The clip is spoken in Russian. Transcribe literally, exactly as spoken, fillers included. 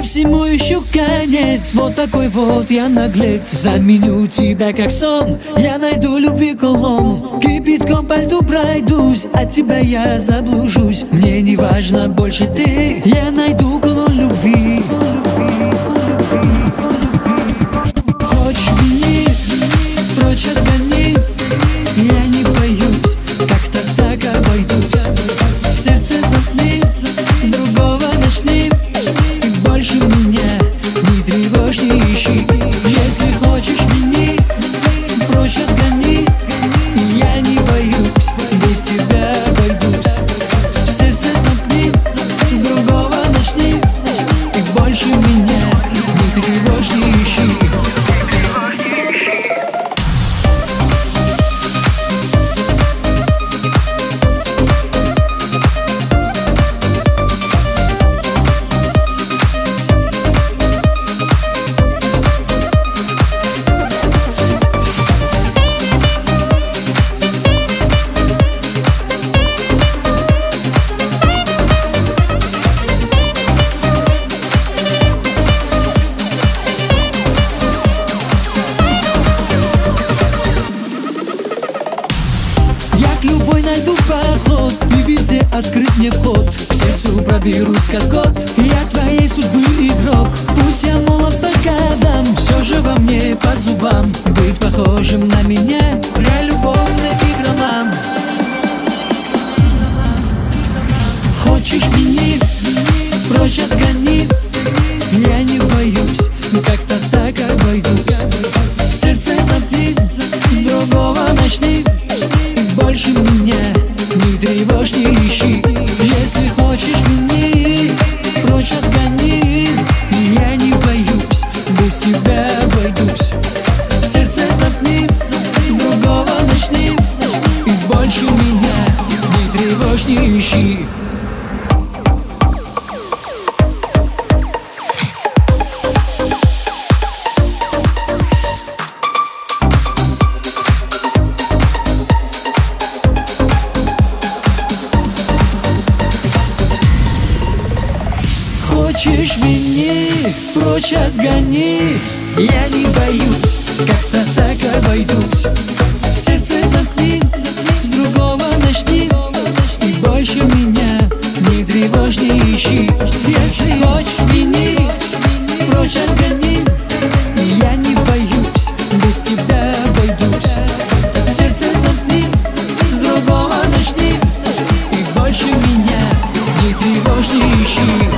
всему еще конец. Вот такой вот я наглец. Заменю тебя как сон. Я найду любви кулон. Кипятком по льду пройдусь. От тебя я заблужусь. Мне не важно больше ты. Я найду кулон любви. Хочешь вини, прочь отгони. Я не боюсь, как-то так обойдусь. Сердце заткни, с другого начни. И больше меня не тревожь, не ищи. Если хочешь вини, прочь отгони. Я не боюсь, без тебя обойдусь. Сердце заткни, с другого начни. И больше меня не тревожь, не ищи. Любой найду проход, и везде открыт мне вход. К сердцу проберусь как кот. Я твоей судьбы игрок. Пусть я молод по годам, все же во мне по зубам. Быть похожим на меня для любовной игры нам. Хочешь вини, прочь отгони. Я не боюсь, как-то так обойдусь. Сердце замкни, с другого начни. Больше меня не тревожь, не ищи. Если хочешь вини, прочь отгони. Я не боюсь, без тебя обойдусь. Сердце заткни, с другого начни. И больше меня не тревожь, не ищи. Хочешь вини, прочь отгони. Я не боюсь, как-то так обойдусь. Сердце замкни, с другого начни. И больше меня не тревожь, не ищи. Если хочешь вини, прочь отгони. Я не боюсь, без тебя обойдусь. Сердце замкни, с другого начни. И больше меня не тревожь, не ищи.